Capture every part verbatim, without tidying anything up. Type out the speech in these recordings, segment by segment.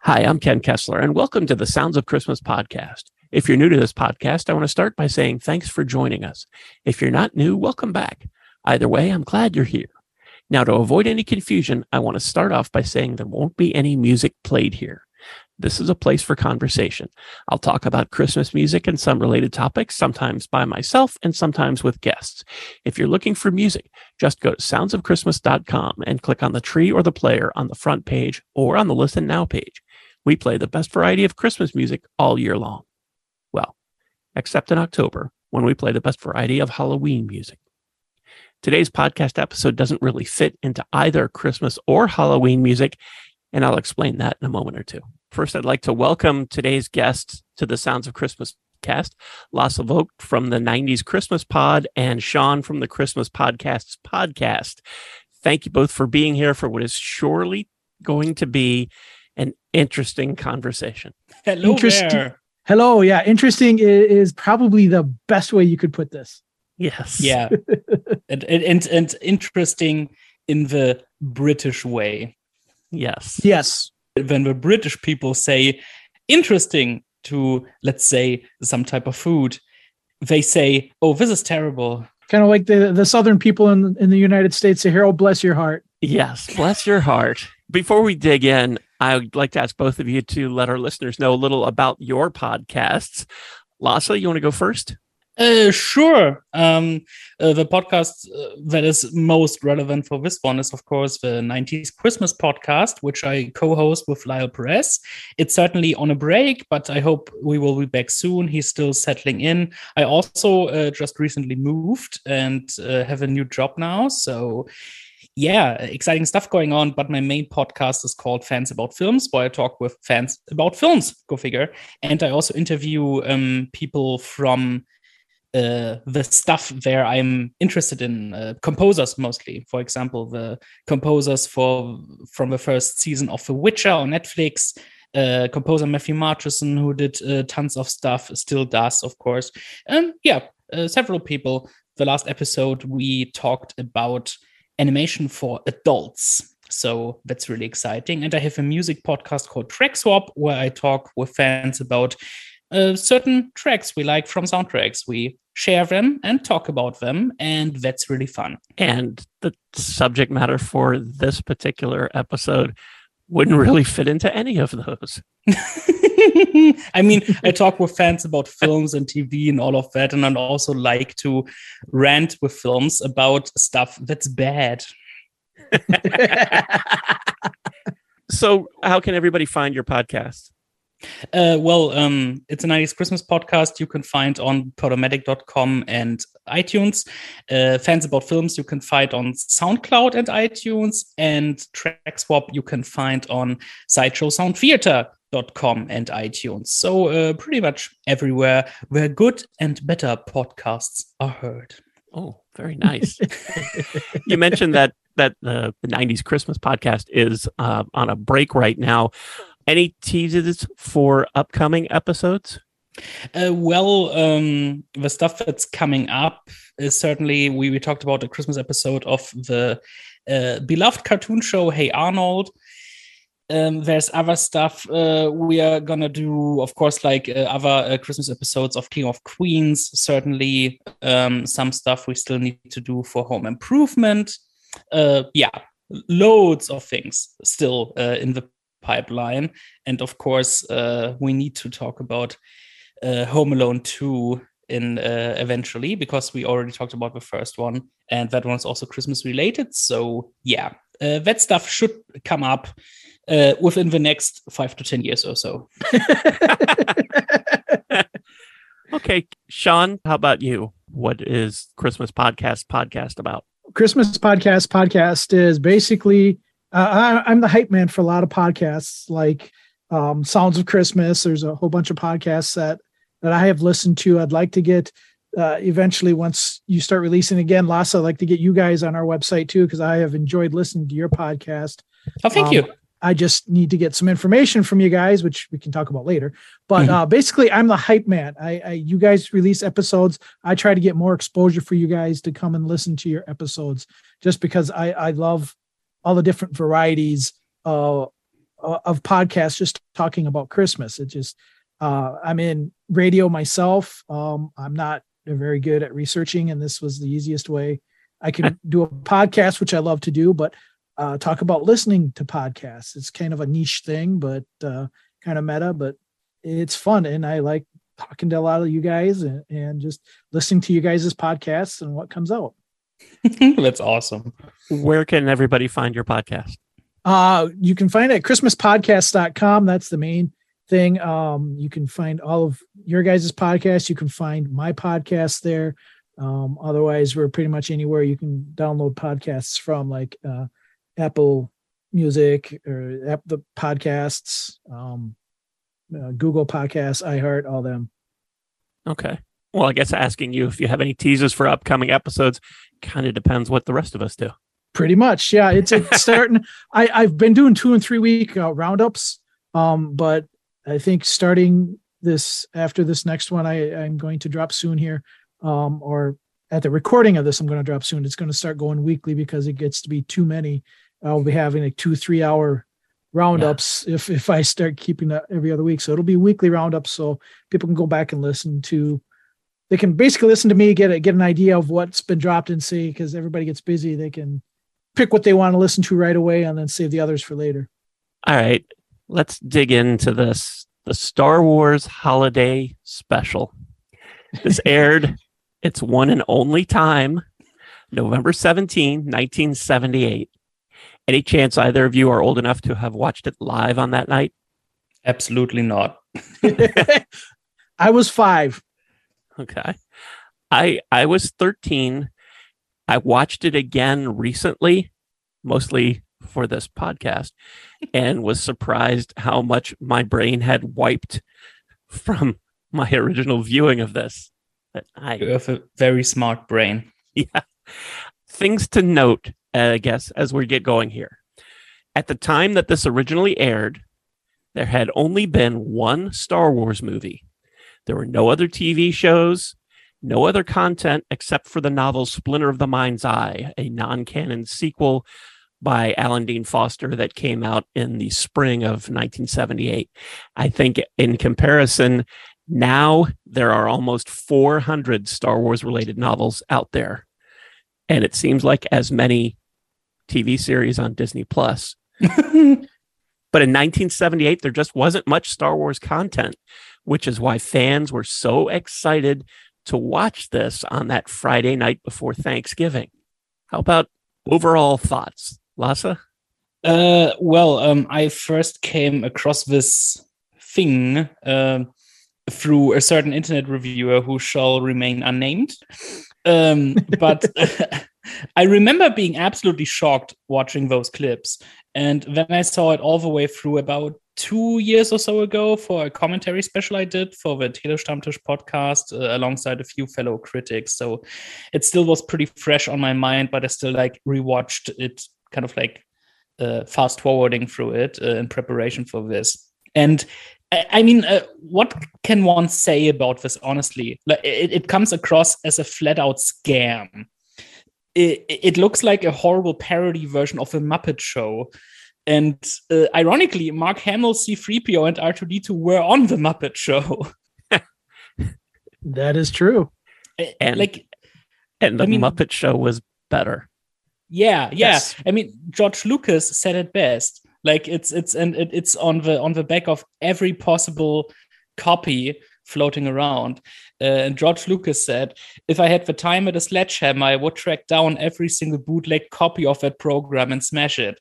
Hi, I'm Ken Kessler, and welcome to the Sounds of Christmas podcast. If you're new to this podcast, I want to start by saying thanks for joining us. If you're not new, welcome back. Either way, I'm glad you're here. Now, to avoid any confusion, I want to start off by saying there won't be any music played here. This is a place for conversation. I'll talk about Christmas music and some related topics, sometimes by myself and sometimes with guests. If you're looking for music, just go to sounds of christmas dot com and click on the tree or the player on the front page or on the Listen Now page. We play the best variety of Christmas music all year long. Well, except in October, when we play the best variety of Halloween music. Today's podcast episode doesn't really fit into either Christmas or Halloween music, and I'll explain that in a moment or two. First, I'd like to welcome today's guests to the Sounds of Christmas cast, Lasse Vogt from the nineties Christmas Pod and Sean from the Christmas Podcasts podcast. Thank you both for being here for what is surely going to be an interesting conversation. Hello Interest- there. Hello, yeah. Interesting is, is probably the best way you could put this. Yes. Yeah. and, and, and interesting in the British way. Yes. Yes. When the British people say interesting to, let's say, some type of food, they say, oh, this is terrible. Kind of like the, the Southern people in, in the United States say, Harold, bless your heart. Yes. Bless your heart. Before we dig in, I'd like to ask both of you to let our listeners know a little about your podcasts. Lasse, you want to go first? Uh, sure. Um, uh, the podcast uh, that is most relevant for this one is, of course, the nineties Christmas podcast, which I co-host with Lyle Perez. It's certainly on a break, but I hope we will be back soon. He's still settling in. I also uh, just recently moved and uh, have a new job now. So, yeah, exciting stuff going on. But my main podcast is called Fans About Films, where I talk with fans about films. Go figure. And I also interview um, people from Uh, the stuff there I'm interested in, uh, composers mostly. For example, the composers for from the first season of The Witcher on Netflix, uh, composer Matthew Marchison, who did uh, tons of stuff, still does, of course. And yeah, uh, several people. The last episode, we talked about animation for adults. So that's really exciting. And I have a music podcast called Track Swap, where I talk with fans about Uh, certain tracks we like from soundtracks. We share them and talk about them, and that's really fun. And the subject matter for this particular episode wouldn't really fit into any of those. I mean, I talk with fans about films and T V and all of that, and I'd also like to rant with films about stuff that's bad. So how can everybody find your podcast? Uh, well, um, it's a nineties Christmas podcast you can find on podomatic dot com and iTunes. Uh, Fans About Films you can find on SoundCloud and iTunes. And Track Swap you can find on sideshow sound theater dot com and iTunes. So uh, pretty much everywhere where good and better podcasts are heard. Oh, very nice. You mentioned that that uh, the nineties Christmas podcast is uh, on a break right now. Any teases for upcoming episodes? Uh, well, um, the stuff that's coming up is certainly, we, we talked about a Christmas episode of the uh, beloved cartoon show, Hey Arnold. Um, there's other stuff uh, we are going to do, of course, like uh, other uh, Christmas episodes of King of Queens. Certainly um, some stuff we still need to do for Home Improvement. Uh, yeah, loads of things still uh, in the pipeline. And of course, uh, we need to talk about uh, Home Alone two in uh, eventually, because we already talked about the first one, and that one's also Christmas related. So yeah, uh, that stuff should come up uh, within the next five to ten years or so. Okay, Sean, how about you? What is Christmas podcast podcast about? Christmas podcast podcast is basically, uh, I, I'm the hype man for a lot of podcasts like um, Sounds of Christmas. There's a whole bunch of podcasts that, that I have listened to. I'd like to get uh, eventually, once you start releasing again, Lasse, I'd like to get you guys on our website too, because I have enjoyed listening to your podcast. Oh, thank um, you. I just need to get some information from you guys, which we can talk about later. But Mm-hmm. uh, basically, I'm the hype man. I, I, you guys release episodes. I try to get more exposure for you guys to come and listen to your episodes, just because I, I love all the different varieties uh, of podcasts just talking about Christmas. It just, uh, I'm in radio myself. Um, I'm not very good at researching, and this was the easiest way I could do a podcast, which I love to do, but uh, talk about listening to podcasts. It's kind of a niche thing, but uh, kind of meta, but it's fun. And I like talking to a lot of you guys and, and just listening to you guys' podcasts and what comes out. That's awesome. Where can everybody find your podcast? Uh, you can find it at christmas podcast dot com. That's the main thing. Um, you can find all of your guys' podcasts. You can find my podcast there. Um, otherwise, we're pretty much anywhere you can download podcasts from, like uh, Apple Music or App the podcasts, um, uh, Google Podcasts, iHeart, all them. Okay. Well, I guess asking you if you have any teasers for upcoming episodes kind of depends what the rest of us do. Pretty much. Yeah. It's, it's starting. I, I've been doing two and three week uh, roundups. Um, but I think starting this after this next one, I, I'm going to drop soon here. Um, or at the recording of this, I'm going to drop soon. It's going to start going weekly because it gets to be too many. I'll be having like two, three hour roundups yeah. if, if I start keeping that every other week. So it'll be weekly roundups. So people can go back and listen to, they can basically listen to me, get a, get an idea of what's been dropped and see, because everybody gets busy. They can pick what they want to listen to right away and then save the others for later. All right, let's dig into this. The Star Wars Holiday Special. This aired its one and only time, November seventeenth, nineteen seventy-eight. Any chance either of you are old enough to have watched it live on that night? Absolutely not. I was five. Okay. I I was thirteen. I watched it again recently, mostly for this podcast, and was surprised how much my brain had wiped from my original viewing of this. But I You have a very smart brain. Yeah. Things to note, I guess, as we get going here. At the time that this originally aired, there had only been one Star Wars movie. There were no other T V shows, no other content except for the novel Splinter of the Mind's Eye, a non-canon sequel by Alan Dean Foster that came out in the spring of nineteen seventy-eight. I think in comparison, now there are almost four hundred Star Wars related novels out there. And it seems like as many T V series on Disney Plus. But in nineteen seventy-eight, there just wasn't much Star Wars content, which is why fans were so excited to watch this on that Friday night before Thanksgiving. How about overall thoughts, Lasse? Uh, well, um, I first came across this thing uh, through a certain internet reviewer who shall remain unnamed. Um, but I remember being absolutely shocked watching those clips. And then I saw it all the way through about two years or so ago for a commentary special I did for the Telestammtisch podcast uh, alongside a few fellow critics. So it still was pretty fresh on my mind, but I still like rewatched it, kind of like uh, fast forwarding through it uh, in preparation for this. And I, I mean, uh, what can one say about this, honestly? Like, it, it comes across as a flat out scam. It, it looks like a horrible parody version of a Muppet Show. And uh, ironically, Mark Hamill, C three P O, and R two D two were on the Muppet Show. That is true. And, like, and the I mean, Muppet Show was better. Yeah, yeah. Yes. I mean, George Lucas said it best. Like it's it's and it, it's on the on the back of every possible copy floating around. Uh, and George Lucas said, "If I had the time at a sledgehammer, I would track down every single bootleg copy of that program and smash it."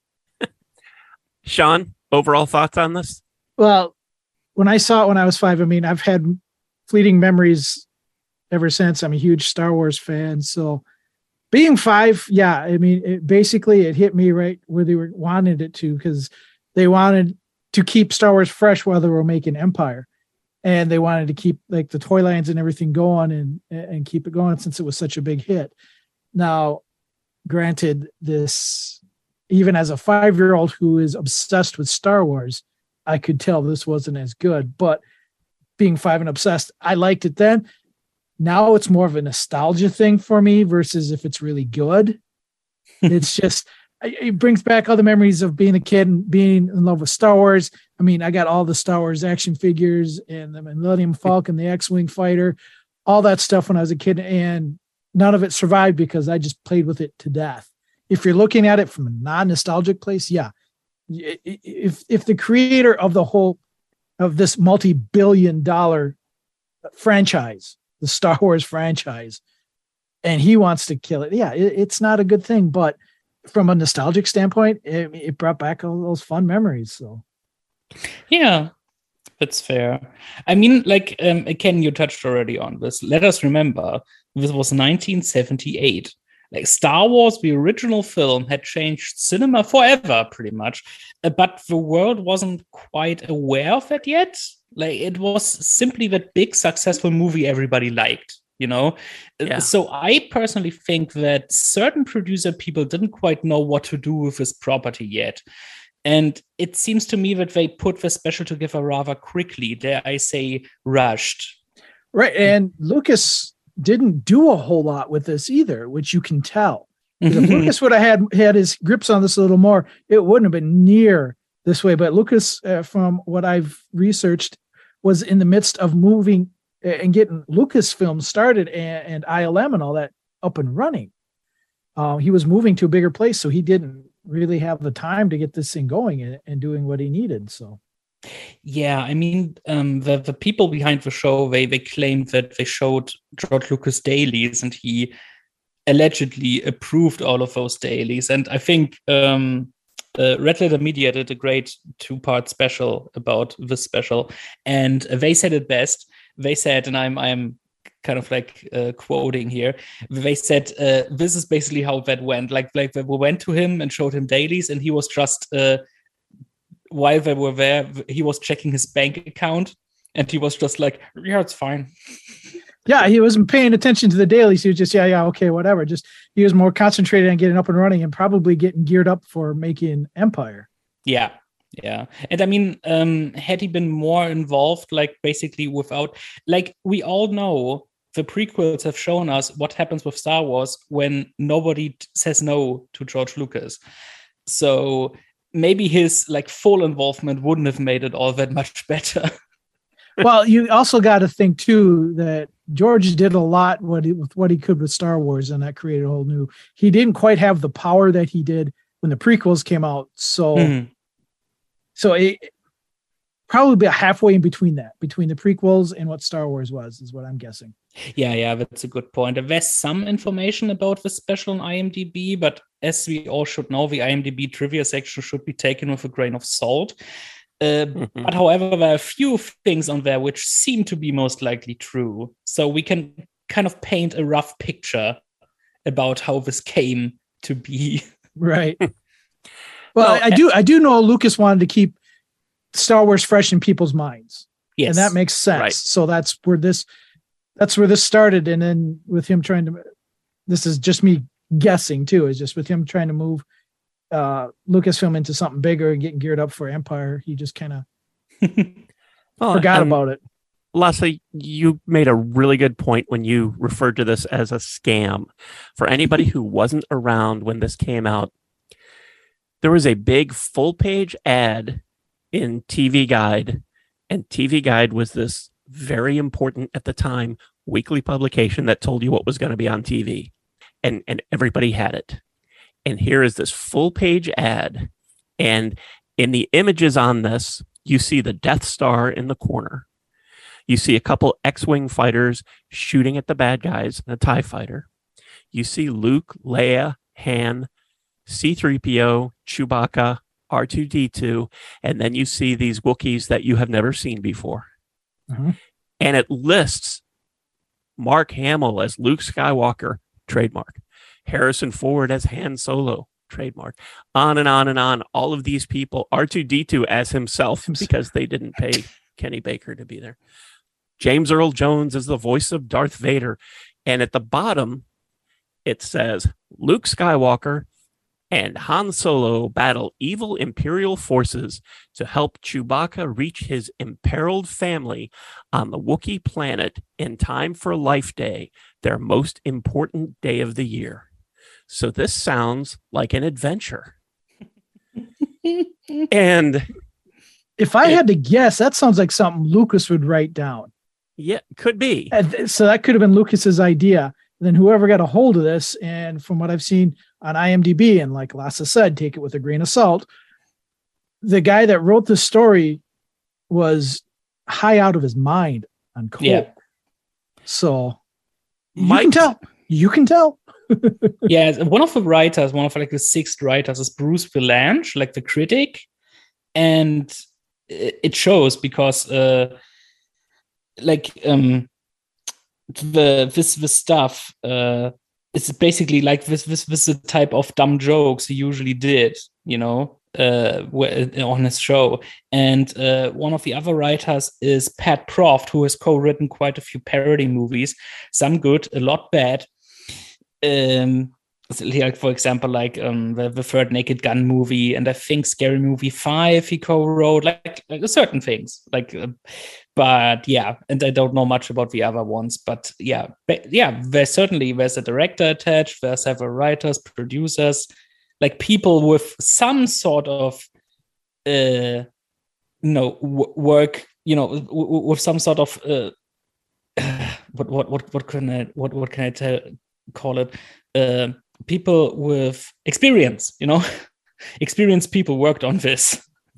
Sean, overall thoughts on this? Well, when I saw it when I was five, I mean, I've had fleeting memories ever since. I'm a huge Star Wars fan. So being five, yeah, I mean, it, basically it hit me right where they were wanted it to, because they wanted to keep Star Wars fresh while they were making Empire. And they wanted to keep like the toy lines and everything going and, and keep it going since it was such a big hit. Now, granted, this, even as a five-year-old who is obsessed with Star Wars, I could tell this wasn't as good. But being five and obsessed, I liked it then. Now it's more of a nostalgia thing for me versus if it's really good. It's just, it brings back all the memories of being a kid and being in love with Star Wars. I mean, I got all the Star Wars action figures and the Millennium Falcon, the X-Wing fighter, all that stuff when I was a kid, and none of it survived because I just played with it to death. If you're looking at it from a non-nostalgic place, yeah. If if the creator of the whole of this multi-billion dollar franchise, the Star Wars franchise, and he wants to kill it, yeah, it, it's not a good thing. But from a nostalgic standpoint, it, it brought back all those fun memories. So, yeah, that's fair. I mean, like, um, Ken, you touched already on this. Let us remember, this was nineteen seventy-eight. Like, Star Wars, the original film, had changed cinema forever, pretty much. Uh, but the world wasn't quite aware of it yet. Like, it was simply that big, successful movie everybody liked, you know? Yeah. So I personally think that certain producer people didn't quite know what to do with this property yet. And it seems to me that they put the special together rather quickly. Dare I say, rushed. Right. And Lucas didn't do a whole lot with this either, which you can tell. If Lucas would have had, had his grips on this a little more, it wouldn't have been near this way. But Lucas, uh, from what I've researched, was in the midst of moving and getting Lucasfilm started and, and I L M and all that up and running. Uh, he was moving to a bigger place, so he didn't really have the time to get this thing going and, and doing what he needed. So. Yeah, I mean, um, the, the people behind the show, they, they claimed that they showed George Lucas dailies and he allegedly approved all of those dailies. And I think um, uh, Red Letter Media did a great two-part special about this special. And they said it best. They said, and I'm I'm kind of like uh, quoting here, they said, uh, this is basically how that went. Like, like we went to him and showed him dailies and he was just... Uh, while they were there, he was checking his bank account and he was just like, yeah, it's fine. Yeah, he wasn't paying attention to the dailies. He was just, yeah, yeah, okay, whatever. Just he was more concentrated on getting up and running and probably getting geared up for making Empire. Yeah, yeah. And I mean, um, had he been more involved, like basically without, like we all know the prequels have shown us what happens with Star Wars when nobody t- says no to George Lucas. So maybe his like full involvement wouldn't have made it all that much better. Well, you also got to think too that George did a lot what he, with what he could with Star Wars, and that created a whole new. He didn't quite have the power that he did when the prequels came out, so mm-hmm. so it probably be halfway in between that, between the prequels and what Star Wars was, is what I'm guessing. Yeah, yeah, that's a good point. There's some information about the special on IMDb, but as we all should know, the IMDb trivia section should be taken with a grain of salt. Uh, mm-hmm. But however, there are a few things on there which seem to be most likely true. So we can kind of paint a rough picture about how this came to be. Right. Well, well I, I do I do know Lucas wanted to keep Star Wars fresh in people's minds. Yes. And that makes sense. Right. So that's where this that's where this started. And then with him trying to, this is just me guessing too, is just with him trying to move uh, Lucasfilm into something bigger and getting geared up for Empire. He just kind of well, forgot about it. Lasse, you made a really good point when you referred to this as a scam. For anybody who wasn't around when this came out, there was a big full page ad in T V Guide, and T V Guide was this very important at the time weekly publication that told you what was going to be on T V, and and everybody had it. And here is this full page ad, and in the images on this, you see the Death Star in the corner. You see a couple X-Wing fighters shooting at the bad guys and a TIE fighter. You see Luke, Leia, Han, C three P O, Chewbacca, R two D two, and then you see these Wookiees that you have never seen before. Mm-hmm. And it lists Mark Hamill as Luke Skywalker, trademark. Harrison Ford as Han Solo, trademark. On and on and on. All of these people, R two D two as himself, because they didn't pay Kenny Baker to be there. James Earl Jones is the voice of Darth Vader. And at the bottom, it says Luke Skywalker and Han Solo battle evil Imperial forces to help Chewbacca reach his imperiled family on the Wookiee planet in time for Life Day, their most important day of the year. So this sounds like an adventure. And if I it, had to guess, that sounds like something Lucas would write down. Yeah, could be. And so that could have been Lucas's idea. And then whoever got a hold of this, and from what I've seen on IMDb, and like Lasse said, take it with a grain of salt, the guy that wrote the story was high out of his mind on coke. Yeah. So you Mike, can tell. You can tell. Yeah, one of the writers, one of like the six writers is Bruce Vilanch, like the critic. And it shows because uh, like um, the this this stuff uh, it's basically like this this this the type of dumb jokes he usually did, you know, uh, on his show. And uh, one of the other writers is Pat Proft, who has co-written quite a few parody movies, some good, a lot bad. Um, like for example, like um, the, the third Naked Gun movie, and I think Scary Movie five he co-wrote, like, like certain things. Like, uh, but yeah, and I don't know much about the other ones. But yeah, but yeah, there's certainly there's a director attached. There's several writers, producers, like people with some sort of, uh, you know, w- work. You know, w- w- with some sort of uh, what what what what can I what what can I tell call it? Uh, people with experience, you know, experienced people worked on this.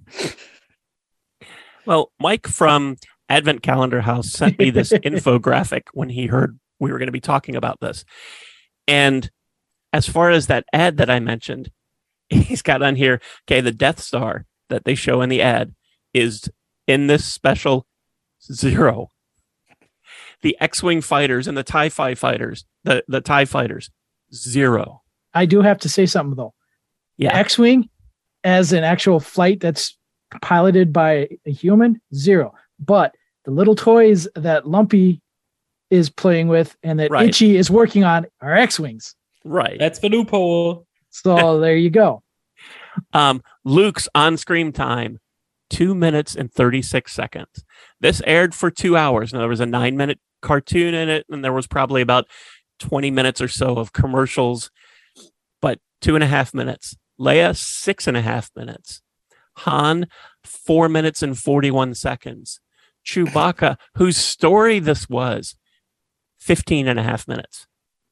Well, Mike from Advent Calendar House sent me this infographic when he heard we were going to be talking about this. And as far as that ad that I mentioned, he's got on here, okay, the Death Star that they show in the ad is in this special zero. The X-Wing fighters and the TIE fighters, the, the TIE fighters, zero. I do have to say something though. Yeah. The X-Wing as an actual flight that's piloted by a human, zero. But the little toys that Lumpy is playing with and that right. Itchy is working on are X-Wings. Right. That's the loophole. So there you go. Um, Luke's on-screen time, two minutes and thirty-six seconds. This aired for two hours. Now, there was a nine-minute cartoon in it, and there was probably about twenty minutes or so of commercials, but two and a half minutes. Leia, six and a half minutes. Han, four minutes and forty-one seconds. Chewbacca, whose story this was, fifteen and a half minutes.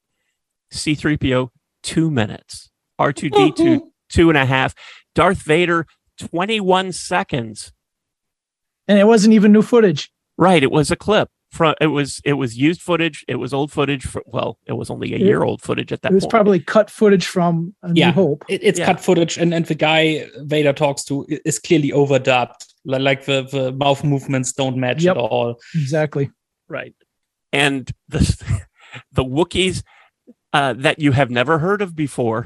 C three P O, two minutes. R two D two, two and a half. Darth Vader, twenty-one seconds. And it wasn't even new footage. Right. It was a clip. From, it was it was used footage. It was old footage. For, well, it was only a it, year old footage at that point. It was point. probably cut footage from A New yeah, Hope. It, it's yeah. cut footage, and, and the guy Vader talks to is clearly overdubbed. Like the, the mouth movements don't match yep, at all. Exactly. Right. And the, the Wookiees uh, that you have never heard of before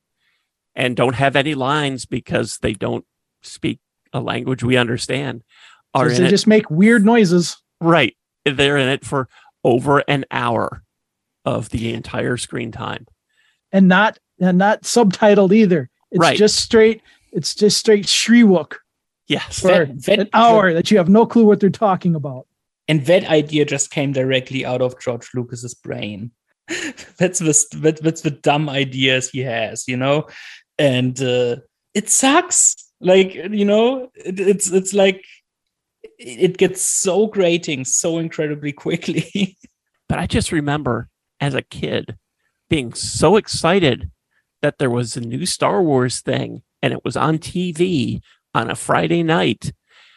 and don't have any lines because they don't speak a language we understand are in they it. Just make weird noises. Right. They're in it for over an hour of the entire screen time. And not and not subtitled either. It's right. just straight, it's just straight Shriwook. Yes. For that, that, an hour that you have no clue what they're talking about. And that idea just came directly out of George Lucas's brain. that's the that, that's the dumb ideas he has, you know? And uh, it sucks. Like, you know, it, it's it's like it gets so grating so incredibly quickly. But I just remember as a kid being so excited that there was a new Star Wars thing and it was on T V on a Friday night.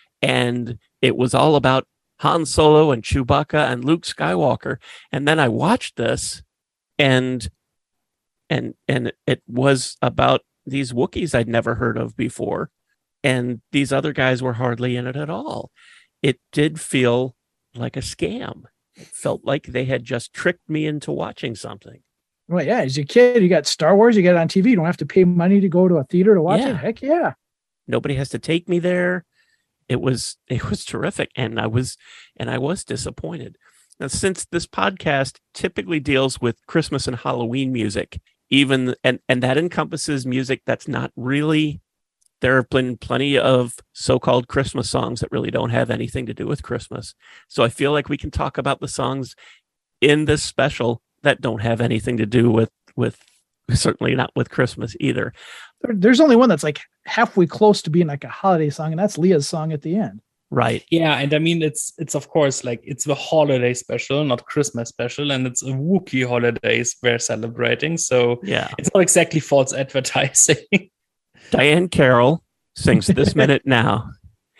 And it was all about Han Solo and Chewbacca and Luke Skywalker. And then I watched this and and and it was about these Wookiees I'd never heard of before. And these other guys were hardly in it at all. It did feel like a scam. It felt like they had just tricked me into watching something. Well, yeah, as a kid, you got Star Wars, you get it on T V. You don't have to pay money to go to a theater to watch yeah. it. Heck yeah. Nobody has to take me there. It was it was terrific. And I was and I was disappointed. Now, since this podcast typically deals with Christmas and Halloween music, even and, and that encompasses music that's not really, there have been plenty of so-called Christmas songs that really don't have anything to do with Christmas. So I feel like we can talk about the songs in this special that don't have anything to do with, with certainly not with Christmas either. There, there's only one that's like halfway close to being like a holiday song, and that's Leah's song at the end. Right. Yeah, and I mean it's it's of course like it's the holiday special, not Christmas special, and it's a Wookiee holidays we're celebrating. So yeah, it's not exactly false advertising. Diane Carroll sings This Minute Now.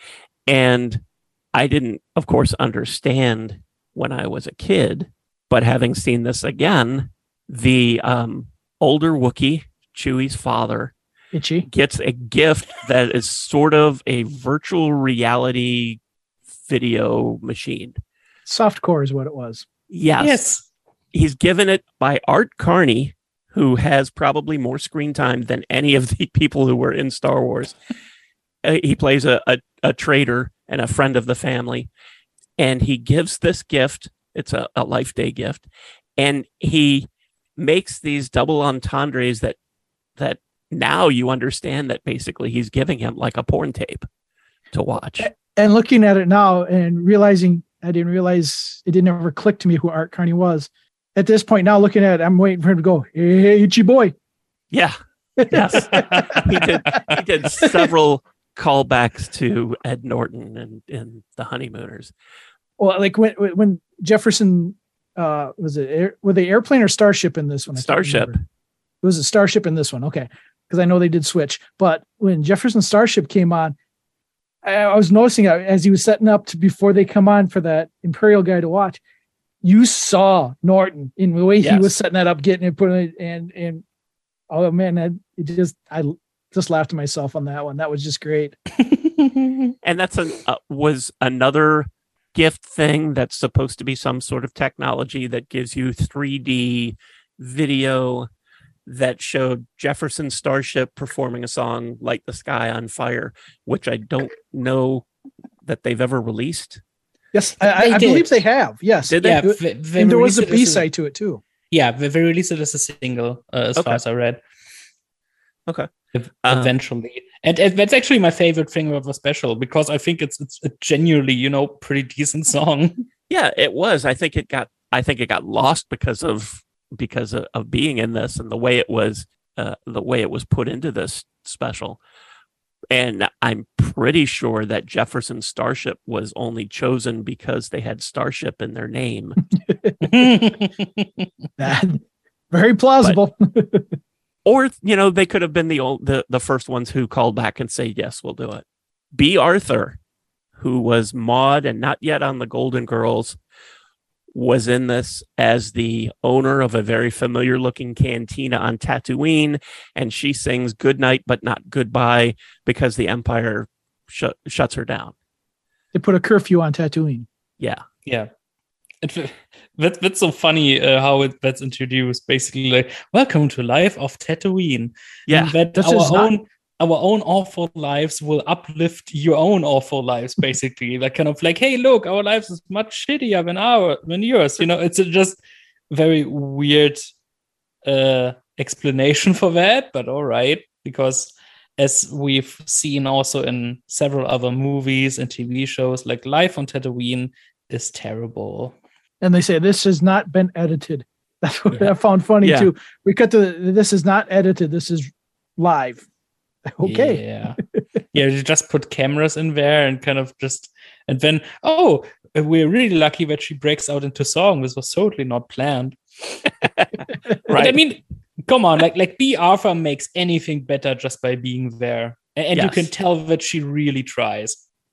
And I didn't, of course, understand when I was a kid, but having seen this again, the um, older Wookiee, Chewie's father, Itchy, gets a gift that is sort of a virtual reality video machine. Softcore is what it was. Yes. Yes. He's given it by Art Carney, who has probably more screen time than any of the people who were in Star Wars. uh, he plays a, a, a traitor and a friend of the family. And he gives this gift. It's a, a Life Day gift. And he makes these double entendres that that now you understand that basically he's giving him like a porn tape to watch. And looking at it now and realizing I didn't realize it didn't ever click to me who Art Carney was. At this point now looking at it, I'm waiting for him to go, hey, itchy boy. Yeah. Yes. he did he did several callbacks to Ed Norton and, and the Honeymooners. Well, like when when Jefferson uh was it air, were they airplane or Starship in this one? I can't Starship. remember. It was a Starship in this one. Okay. Because I know they did switch. But when Jefferson Starship came on, I, I was noticing as he was setting up to before they come on for that Imperial guy to watch, you saw Norton in the way Yes. he was setting that up, getting it, putting it, and and oh man, I, it just I just laughed to myself on that one. That was just great. And that's a uh, was another gift thing that's supposed to be some sort of technology that gives you three D video that showed Jefferson Starship performing a song Light the Sky on Fire, which I don't know that they've ever released. Yes, I, I believe they have. Yes, Did they? Yeah, It- they, they and there was a released it as B side to it too. Yeah, they they released it as a single, uh, as Okay. far as I read. Okay. Ev- Um, Eventually, and, and that's actually my favorite thing of the special because I think it's it's a genuinely, you know, pretty decent song. Yeah, it was. I think it got I think it got lost because of because of, of being in this and the way it was uh, the way it was put into this special. And I'm pretty sure that Jefferson Starship was only chosen because they had Starship in their name. That very plausible. Or, you know, they could have been the old, the, the first ones who called back and say, yes, we'll do it. B. Arthur, who was Maude and not yet on the Golden Girls, was in this as the owner of a very familiar looking cantina on Tatooine. And she sings good night, but not goodbye because the Empire sh- shuts her down. They put a curfew on Tatooine. Yeah. It, that, that's so funny uh, how it that's introduced. Basically, like, welcome to Life of Tatooine. Yeah. And that This our is not- own our own awful lives will uplift your own awful lives, basically. Like kind of like, hey, look, our lives is much shittier than our than yours. You know, it's a just very weird uh explanation for that, but all right, because as we've seen also in several other movies and T V shows, like Life on Tatooine is terrible. And they say this has not been edited. That's what Yeah. I found funny Yeah. too. We cut the this is not edited. This is live. Okay. Yeah. Yeah, you just put cameras in there and kind of just and then oh, we're really lucky that she breaks out into song. This was totally not planned. But I Right. mean, come on, like like B. Arthur makes anything better just by being there. And, and you Yes. can tell that she really tries.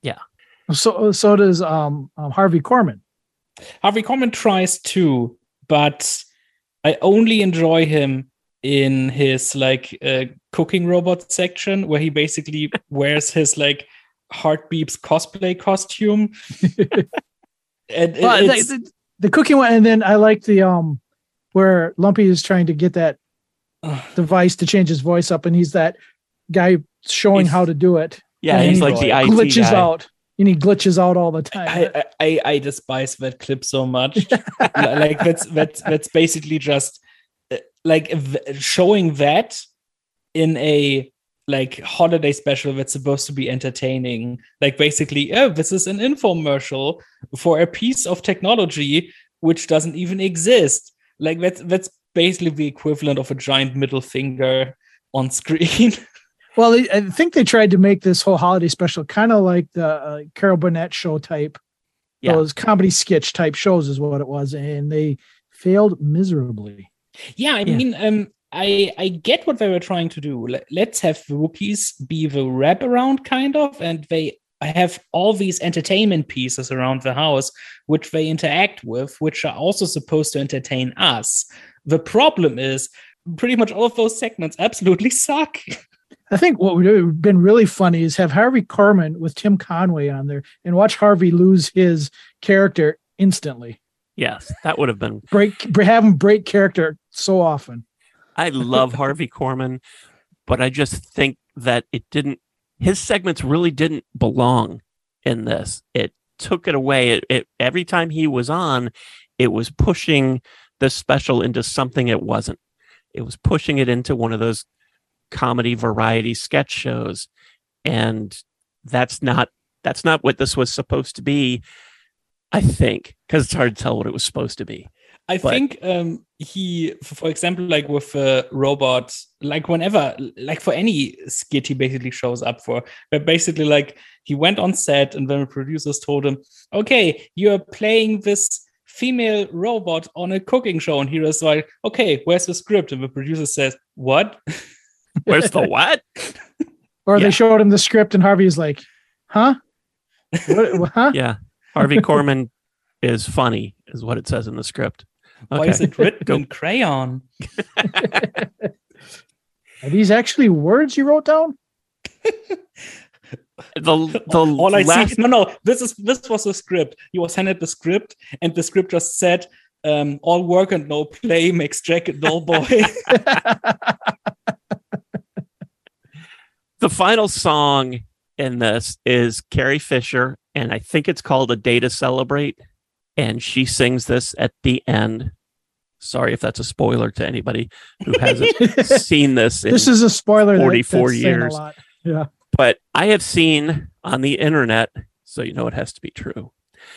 So so does um, um Harvey Korman. Harvey Korman tries too, but I only enjoy him in his like uh, cooking robot section where he basically wears his like Heartbeeps cosplay costume. And it- Well, the, it's- the, the cooking one, and then I like the um where Lumpy is trying to get that device to change his voice up, and he's that guy showing He's- how to do it. Yeah, And he's he like the I T glitches guy. out, and he glitches out all the time. I, I, I I despise that clip so much. Like that's that's that's basically just uh, like v- showing that in a like holiday special that's supposed to be entertaining. Like basically, oh, this is an infomercial for a piece of technology which doesn't even exist. Like that's that's basically the equivalent of a giant middle finger on screen. Well, I think they tried to make this whole holiday special kind of like the uh, Carol Burnett show type, yeah. those comedy sketch type shows is what it was, and they failed miserably. Yeah, I yeah. mean, um, I I get what they were trying to do. Let's have the Wookiees be the wraparound kind of, and they have all these entertainment pieces around the house which they interact with, which are also supposed to entertain us. The problem is pretty much all of those segments absolutely suck. I think what would have been really funny is have Harvey Korman with Tim Conway on there and watch Harvey lose his character instantly. Yes, that would have been break. Have him break character so often. I love Harvey Korman, but I just think that it didn't. His segments really didn't belong in this. It took it away. It, it every time he was on, it was pushing the special into something it wasn't. It was pushing it into one of those comedy variety sketch shows, and that's not that's not what this was supposed to be, I think, because it's hard to tell what it was supposed to be. I but, think um he, for example, like with a uh, robot, like whenever, like for any skit he basically shows up for, but basically like he went on set and then the producers told him, okay, you're playing this female robot on a cooking show, and he was like, okay, where's the script? And the producer says, what? Where's the what? Or yeah. They showed him the script and Harvey's like, huh? What, huh? Yeah. Harvey Korman is funny, is what it says in the script. Okay. Why is it written in crayon? Are these actually words you wrote down? the the all I last... see, no, no, this is this was the script. He was handed the script, and the script just said, um, "All work and no play makes Jack a dull boy." The final song in this is Carrie Fisher, and I think it's called A Day to Celebrate. And she sings this at the end. Sorry if that's a spoiler to anybody who hasn't seen this. In this is a spoiler. forty-four that, years. A lot. Yeah. But I have seen on the internet, so you know it has to be true.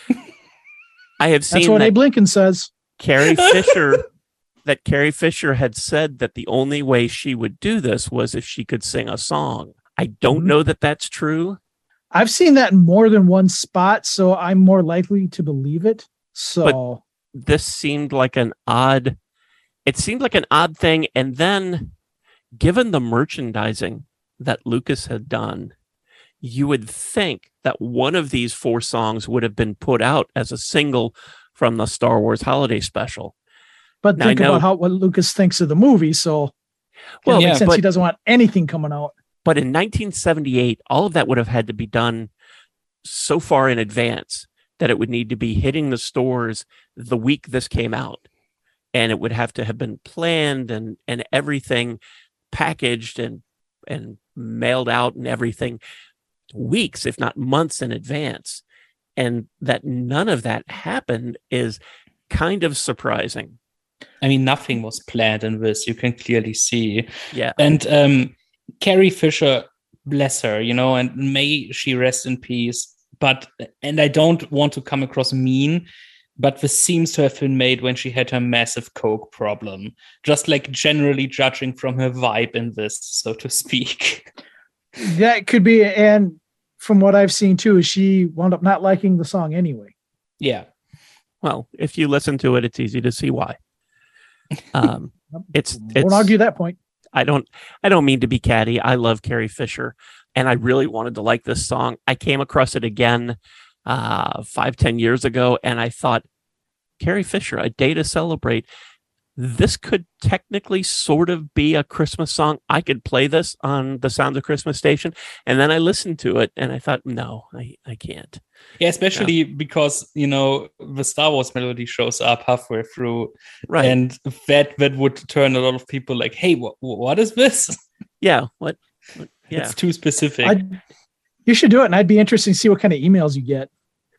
I have seen that's what that Abe Lincoln says. Carrie Fisher, that Carrie Fisher had said that the only way she would do this was if she could sing a song. I don't mm-hmm. know that that's true. I've seen that in more than one spot, so I'm more likely to believe it. So but this seemed like an odd, it seemed like an odd thing. And then given the merchandising that Lucas had done, you would think that one of these four songs would have been put out as a single from the Star Wars Holiday Special. But now, think about how what Lucas thinks of the movie. So well, yeah, since but, he doesn't want anything coming out. But in nineteen seventy-eight, all of that would have had to be done so far in advance that it would need to be hitting the stores the week this came out. And it would have to have been planned and, and everything packaged and, and mailed out and everything weeks, if not months in advance. And that none of that happened is kind of surprising. I mean, nothing was planned in this. You can clearly see. Yeah. And um, Carrie Fisher, bless her, you know, and may she rest in peace. But, and I don't want to come across mean, but this seems to have been made when she had her massive coke problem. Just like generally judging from her vibe in this, so to speak. That could be. And from what I've seen too, is she wound up not liking the song anyway. Yeah. Well, if you listen to it, it's easy to see why. Um, it's, it's won't argue that point. I don't, I don't mean to be catty. I love Carrie Fisher, and I really wanted to like this song. I came across it again uh, five, ten years ago, and I thought, Carrie Fisher, A Day to Celebrate. This could technically sort of be a Christmas song. I could play this on the Sounds of Christmas station. And then I listened to it and I thought, no, I, I can't. Yeah, especially yeah. because, you know, the Star Wars melody shows up halfway through. Right. And that that would turn a lot of people like, hey, what what is this? Yeah. What? what yeah. It's too specific. I'd, you should do it. And I'd be interested to see what kind of emails you get.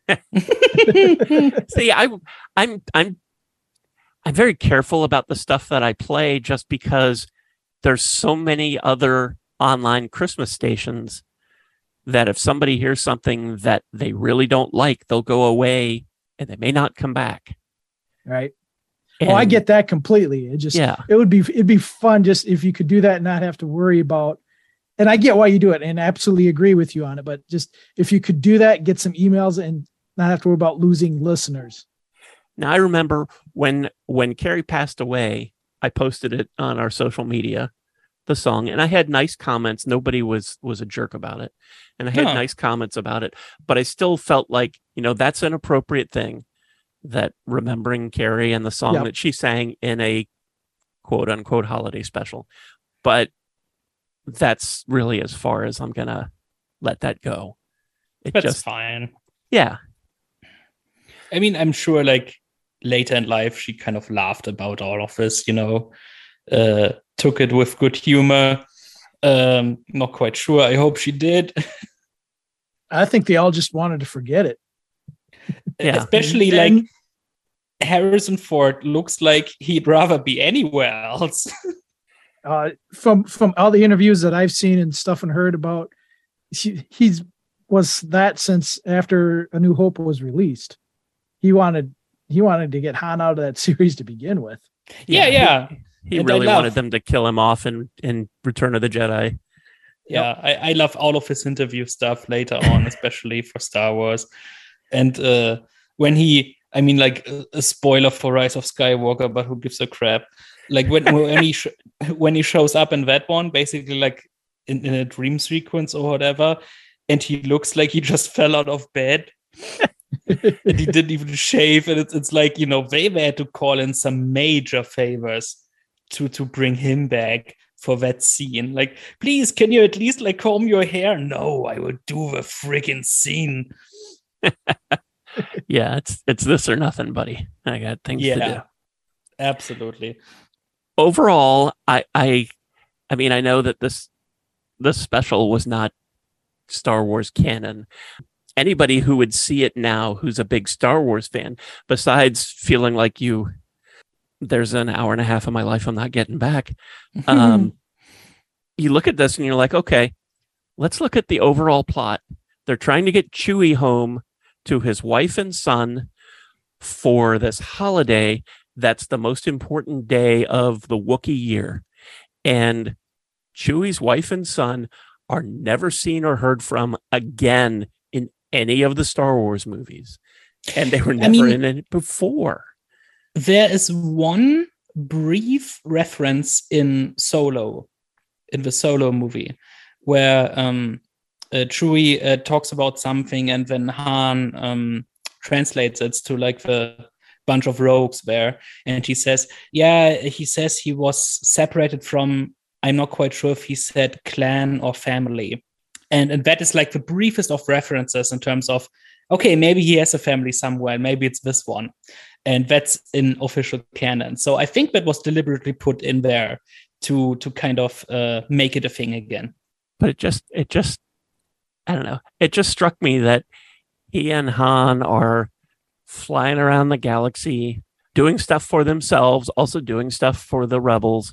See, I, I'm, I'm, I'm very careful about the stuff that I play just because there's so many other online Christmas stations that if somebody hears something that they really don't like, they'll go away and they may not come back. Right. And, oh, I get that completely. It just, yeah. it would be, it'd be fun just if you could do that and not have to worry about, and I get why you do it and absolutely agree with you on it, but just if you could do that, get some emails and not have to worry about losing listeners. Now I remember when, when Carrie passed away, I posted it on our social media, the song, and I had nice comments. Nobody was, was a jerk about it. And I had No. nice comments about it, but I still felt like, you know, that's an appropriate thing. That remembering Carrie and the song Yep. that she sang in a quote unquote holiday special. But that's really as far as I'm going to let that go. It That's just, fine. yeah. I mean, I'm sure like later in life, she kind of laughed about all of this, you know, uh, took it with good humor. Um, not quite sure. I hope she did. I think they all just wanted to forget it. Yeah. Especially And- like Harrison Ford looks like he'd rather be anywhere else. Uh, from from all the interviews that I've seen and stuff and heard about, he, he's was that since after A New Hope was released. He wanted he wanted to get Han out of that series to begin with. yeah, yeah. He And I really love- wanted them to kill him off in, in Return of the Jedi. Yeah, I, I love all of his interview stuff later on, especially for Star Wars. And uh, when he, I mean, like a, a spoiler for Rise of Skywalker, but who gives a crap? Like when when he sh- when he shows up in that one, basically like in, in a dream sequence or whatever, and he looks like he just fell out of bed. And he didn't even shave, and it's it's like, you know, they had to call in some major favors to to bring him back for that scene. Like, please, can you at least like comb your hair? No, I will do the freaking scene. Yeah, it's it's this or nothing, buddy. I got things to do. Yeah, absolutely. Overall, I I I mean, I know that this this special was not Star Wars canon. Anybody who would see it now who's a big Star Wars fan, besides feeling like you, there's an hour and a half of my life I'm not getting back. Um, you look at this and you're like, okay, let's look at the overall plot. They're trying to get Chewie home to his wife and son for this holiday. That's the most important day of the Wookiee year. And Chewie's wife and son are never seen or heard from again in any of the Star Wars movies. And they were never mean, in it before. There is one brief reference in Solo, in the Solo movie, where um, uh, Chewie uh, talks about something, and then Han um, translates it to like the bunch of rogues there, and he says, "Yeah," he says he was separated from. I'm not quite sure if he said clan or family, and and that is like the briefest of references in terms of, okay, maybe he has a family somewhere, and maybe it's this one. And that's in official canon. So I think that was deliberately put in there to to kind of uh, make it a thing again. But it just, it just, I don't know. It just struck me that he and Han are flying around the galaxy, doing stuff for themselves, also doing stuff for the rebels.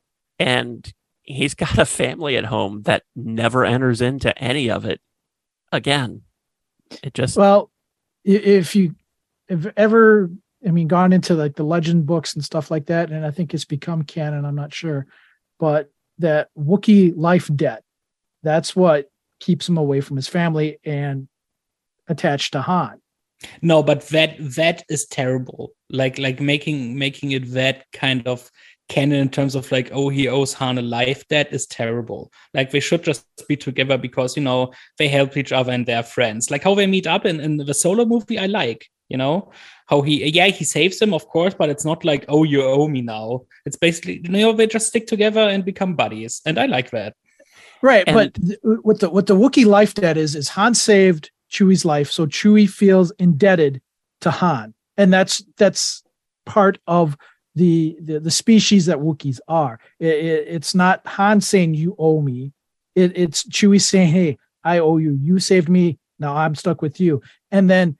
And he's got a family at home that never enters into any of it again. It just, Well, i- if you have ever, I mean, gone into like the legend books and stuff like that, and I think it's become canon, I'm not sure, but that Wookiee life debt, that's what keeps him away from his family and attached to Han. No, but that that is terrible. Like like making making it that kind of canon in terms of like, oh, he owes Han a life debt is terrible. Like they should just be together because, you know, they help each other and they're friends. Like how they meet up in, in the Solo movie, I like, you know, how he, yeah, he saves him, of course, but it's not like, oh, you owe me now. It's basically, you know, they just stick together and become buddies. And I like that. Right, And- but th- what the what the Wookiee life debt is is Han saved Chewie's life, so Chewie feels indebted to Han, and that's that's part of the the, the species that Wookiees are. It, it, it's not Han saying you owe me; it, it's Chewie saying, "Hey, I owe you. You saved me. Now I'm stuck with you." And then,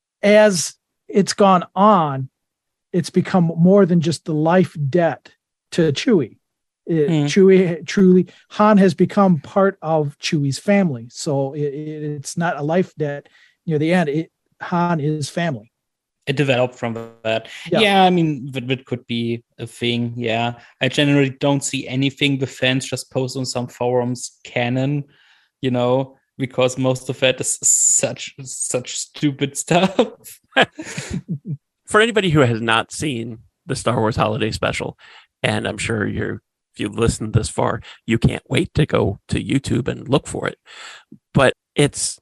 as it's gone on, it's become more than just the life debt to Chewie. It, Mm. Chewie truly Han has become part of Chewie's family, so it, it, it's not a life debt. Near the end, it, Han is family. it developed from that. Yeah. Yeah, I mean, that, that could be a thing. Yeah, I generally don't see anything the fans just post on some forums canon, you know, because most of it is such such stupid stuff. For anybody who has not seen the Star Wars Holiday Special, and I'm sure you're if you've listened this far, you can't wait to go to YouTube and look for it. But it's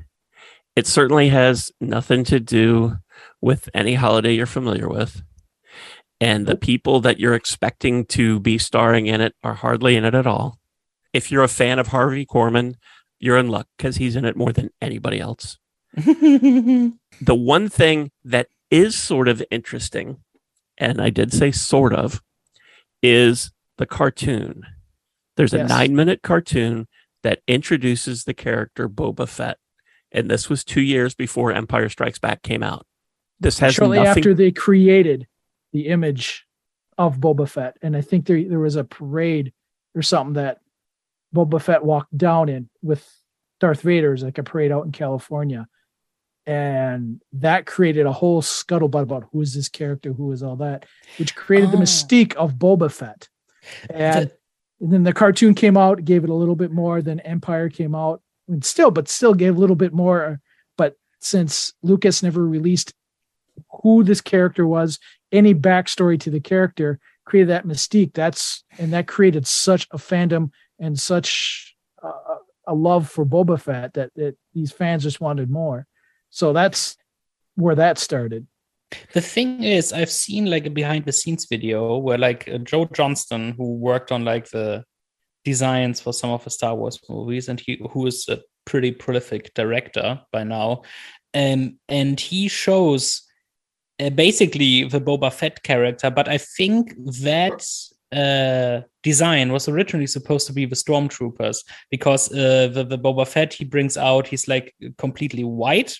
it certainly has nothing to do with any holiday you're familiar with. And the people that you're expecting to be starring in it are hardly in it at all. If you're a fan of Harvey Korman, you're in luck because he's in it more than anybody else. The one thing that is sort of interesting, and I did say sort of, is the cartoon. There's Yes. a nine-minute cartoon that introduces the character Boba Fett. And this was two years before Empire Strikes Back came out. This has Shortly nothing... after they created the image of Boba Fett. And I think there, there was a parade or something that Boba Fett walked down in with Darth Vader. It was like a parade out in California. And that created a whole scuttlebutt about who is this character, who is all that, which created Oh. the mystique of Boba Fett. And, The- and then the cartoon came out, gave it a little bit more. Then Empire came out, and still, but still gave a little bit more. But since Lucas never released who this character was, any backstory to the character, created that mystique. That's and that created such a fandom and such uh, a love for Boba Fett that, that these fans just wanted more. So that's where that started. The thing is, I've seen like a behind the scenes video where like uh, Joe Johnston, who worked on like the designs for some of the Star Wars movies, and he who is a pretty prolific director by now, um, and he shows uh, basically the Boba Fett character, but I think that uh, design was originally supposed to be the Stormtroopers, because uh, the, the Boba Fett he brings out, he's like completely white.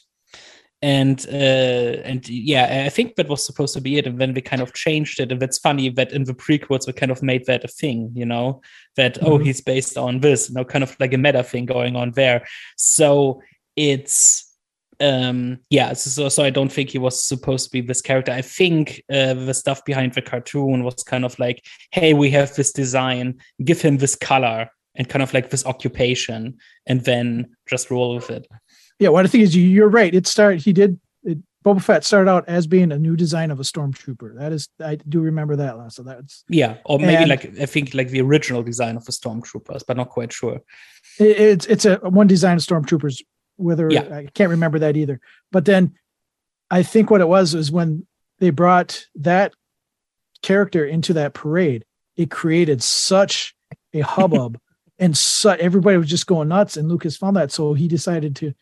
And uh, and yeah, I think that was supposed to be it, and then they kind of changed it. And that's funny that in the prequels we kind of made that a thing, you know, that mm-hmm. oh, he's based on this, you know, kind of like a meta thing going on there. So it's um yeah, so so I don't think he was supposed to be this character. I think uh, the stuff behind the cartoon was kind of like, hey, we have this design, give him this color and kind of like this occupation, and then just roll with it. Yeah, what I think is you, you're right. It started. He did. It, Boba Fett started out as being a new design of a stormtrooper. That is, I do remember that last. So that's yeah, or maybe and, like I think like the original design of the stormtroopers, but not quite sure. It, it's it's a one design of stormtroopers. Whether yeah. I can't remember that either. But then I think what it was was when they brought that character into that parade, it created such a hubbub, and so everybody was just going nuts. And Lucas found that, so he decided to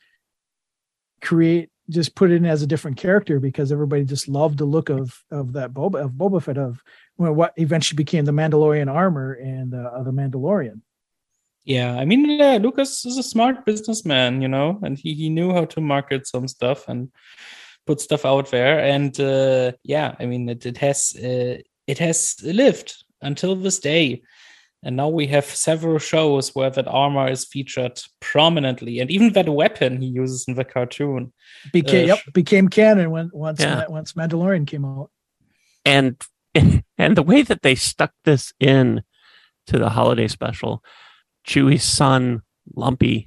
create, just put it in as a different character because everybody just loved the look of of that Boba of Boba Fett of well, what eventually became the Mandalorian armor and uh, the Mandalorian. Yeah, I mean, uh, Lucas is a smart businessman, you know, and he, he knew how to market some stuff and put stuff out there. And uh, yeah, I mean, it, it has uh, it has lived until this day. And now we have several shows where that armor is featured prominently, and even that weapon he uses in the cartoon became uh, yep became canon when once yeah. once Mandalorian came out. And and the way that they stuck this in to the holiday special, Chewie's son Lumpy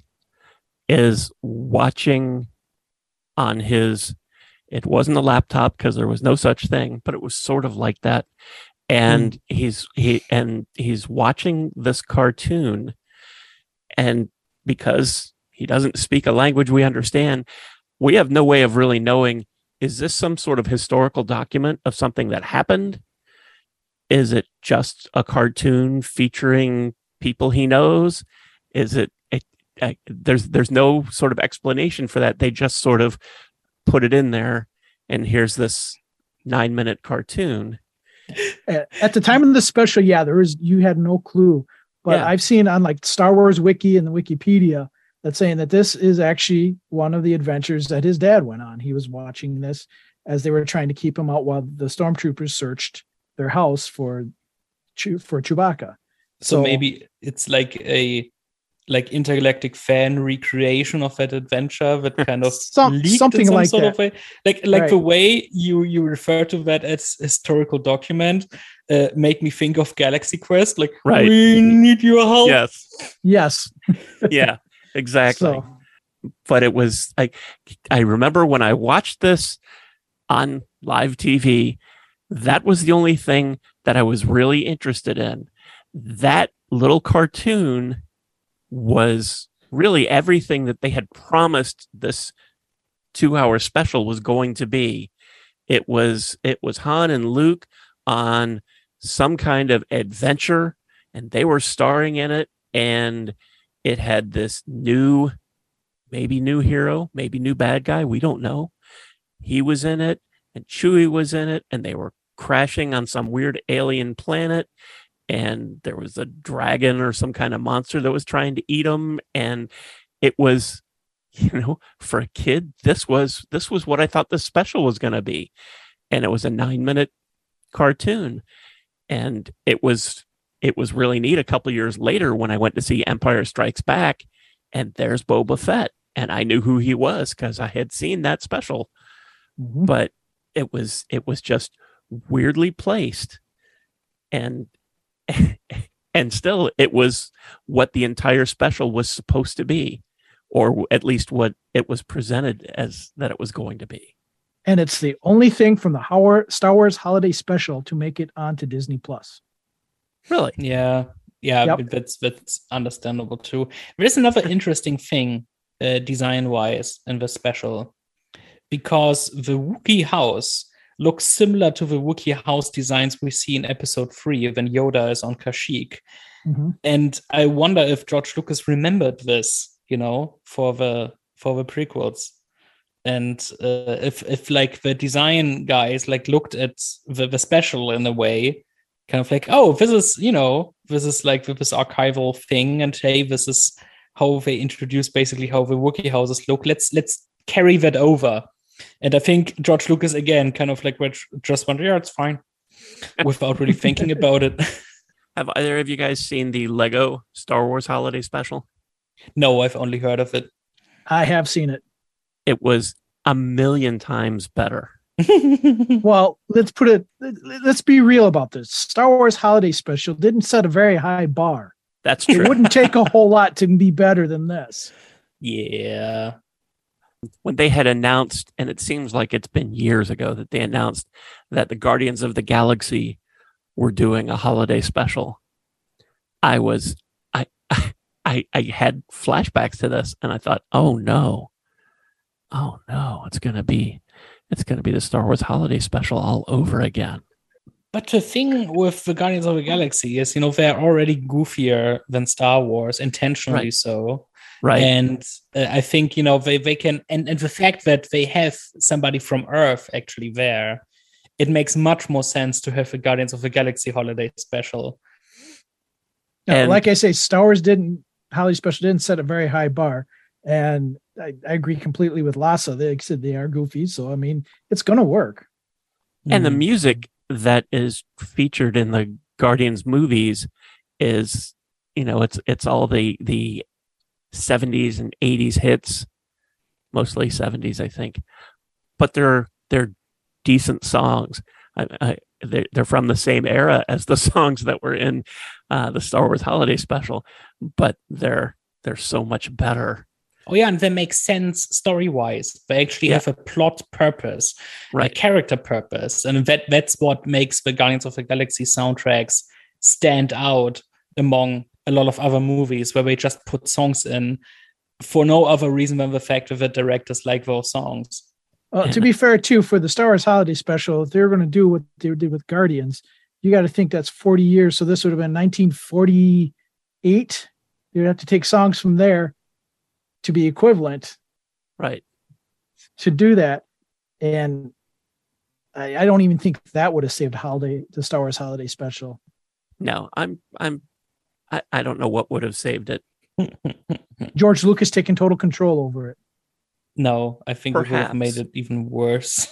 is watching on his. It wasn't a laptop because there was no such thing, but it was sort of like that. And mm. he's he and he's watching this cartoon, and because he doesn't speak a language we understand, we have no way of really knowing, is this some sort of historical document of something that happened? Is it just a cartoon featuring people he knows? Is it, it, it there's there's no sort of explanation for that. They just sort of put it in there, and here's this nine minute cartoon. At the time of the special, yeah, there was, you had no clue, but yeah. I've seen on like Star Wars Wiki and the Wikipedia that's saying that this is actually one of the adventures that his dad went on. He was watching this as they were trying to keep him out while the stormtroopers searched their house for for Chewbacca. So, so maybe it's like a like intergalactic fan recreation of that adventure that kind of Some, leaked something in some like sort that. of way. Like like Right. the way you you refer to that as historical document uh, make me think of Galaxy Quest. Like, Right. we need your help. Yes. Yes. Yeah, exactly. So, But it was like, I remember when I watched this on live T V, that was the only thing that I was really interested in. That little cartoon was really everything that they had promised this two-hour special was going to be. It was it was Han and Luke on some kind of adventure, and they were starring in it, and it had this new, maybe new hero, maybe new bad guy, we don't know. He was in it, and Chewie was in it, and they were crashing on some weird alien planet, and there was a dragon or some kind of monster that was trying to eat them, and it was, you know, for a kid, this was this was what I thought the special was going to be, and it was a nine-minute cartoon, and it was it was really neat. A couple years later, when I went to see Empire Strikes Back, and there's Boba Fett, and I knew who he was because I had seen that special, mhm. but it was it was just weirdly placed, and and still it was what the entire special was supposed to be, or at least what it was presented as that it was going to be. And it's the only thing from the Howard, Star Wars Holiday Special to make it onto Disney Plus. Really? Yeah, yeah, Yep. that's that's understandable too. There's another interesting thing, uh, design-wise, in the special, because the Wookiee house looks similar to the Wookiee house designs we see in Episode Three when Yoda is on Kashyyyk, Mhm. and I wonder if George Lucas remembered this, you know, for the for the prequels. And uh, if if like the design guys like looked at the, the special in a way, kind of like, oh, this is, you know, this is like this archival thing, and hey, this is how they introduce basically how the Wookiee houses look. Let's let's carry that over. And I think George Lucas again kind of like just went, yeah, it's fine, without really thinking about it. Have either of you guys seen the Lego Star Wars Holiday Special? No, I've only heard of it. I have seen it. It was a million times better. Well, let's put it, let's be real about this. Star Wars Holiday Special didn't set a very high bar. That's It true. wouldn't take a whole lot to be better than this. Yeah. When they had announced, and it seems like it's been years ago that they announced that the Guardians of the Galaxy were doing a holiday special, I was, I, I, I had flashbacks to this, and I thought, oh no, oh no, it's gonna be, it's gonna be the Star Wars Holiday Special all over again. But the thing with the Guardians of the Galaxy is, you know, they're already goofier than Star Wars, intentionally Right. so. Right. And uh, I think, you know, they, they can, and, and the fact that they have somebody from Earth actually there, it makes much more sense to have the Guardians of the Galaxy holiday special. Now, And- like I say, Star Wars didn't, Holiday Special didn't set a very high bar. And I, I agree completely with Lassa. They said they are goofy. So, I mean, it's going to work. And the Mm. music that is featured in the Guardians movies is, you know, it's it's all the the seventies and eighties hits, mostly seventies, I think. But they're they're decent songs. I, I, they're, they're from the same era as the songs that were in uh, the Star Wars Holiday Special, but they're they're so much better. Oh yeah, and they make sense story-wise. They actually Yeah. have a plot purpose, a Right. character purpose, and that that's what makes the Guardians of the Galaxy soundtracks stand out among a lot of other movies where they just put songs in for no other reason than the fact that the directors like those songs. Well, Yeah. to be fair, too, for the Star Wars Holiday Special, if they're going to do what they did with Guardians, you got to think that's forty years. So this would have been nineteen forty-eight. You'd have to take songs from there to be equivalent Right. to do that. And I, I don't even think that would have saved holiday, the Star Wars Holiday Special. No, I'm I'm I, I don't know what would have saved it. George Lucas taking total control over it. No, I think it would have Perhaps. made it even worse.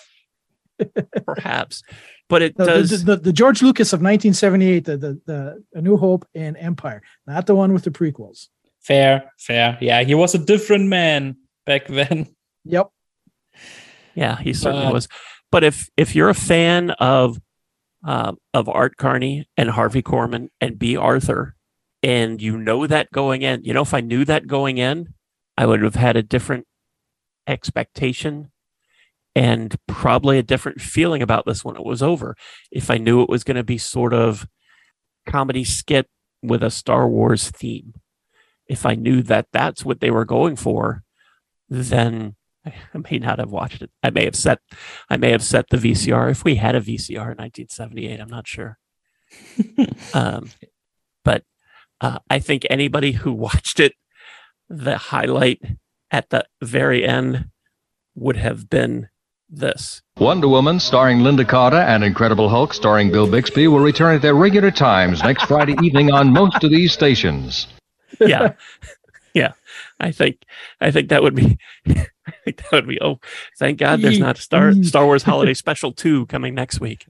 Perhaps. But it The, the, does the, the George Lucas of nineteen seventy-eight, the, the, the A New Hope and Empire, not the one with the prequels. Fair, fair. Yeah, he was a different man back then. Yep. Yeah, he certainly But- was. But if if you're a fan of uh, of Art Carney and Harvey Korman and B. Arthur, and you know that going in, you know, if I knew that going in, I would have had a different expectation and probably a different feeling about this when it was over. If I knew it was going to be sort of comedy skit with a Star Wars theme, if I knew that that's what they were going for, then I may not have watched it. I may have set, I may have set the V C R if we had a V C R in nineteen seventy-eight. I'm not sure. um, but uh, I think anybody who watched it, the highlight at the very end would have been this. Wonder Woman, starring Linda Carter, and Incredible Hulk, starring Bill Bixby, will return at their regular times next Friday evening on most of these stations. Yeah, yeah. I think I think that would be. I think that would be. Oh, thank God, there's not Star Star Wars Holiday Special two coming next week.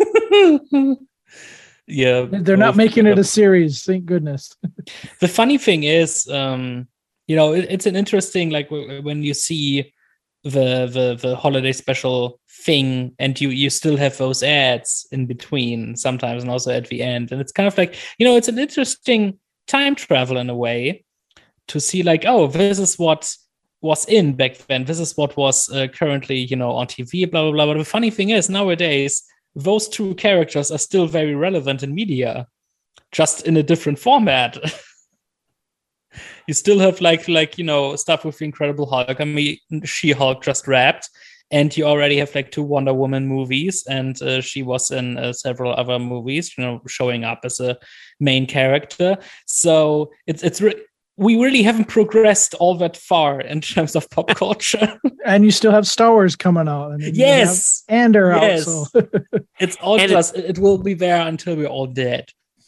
Yeah, They're not making it a series. Thank goodness. The funny thing is, um, you know, it, it's an interesting, like w- when you see the the the holiday special thing, and you you still have those ads in between sometimes, and also at the end, and it's kind of like, you know, it's an interesting time travel in a way to see, like, oh, this is what was in back then. This is what was uh, currently, you know, on T V. Blah blah blah. But the funny thing is, nowadays, those two characters are still very relevant in media, just in a different format. You still have like like you know, stuff with the Incredible Hulk. I mean, She-Hulk just wrapped, and you already have like two Wonder Woman movies, and uh, she was in uh, several other movies, you know, showing up as a main character. So it's it's re- we really haven't progressed all that far in terms of pop culture. And you still have Star Wars coming out. And then you Yes, have Andor yes. out. So. It's all And just it, it will be there until we're all dead.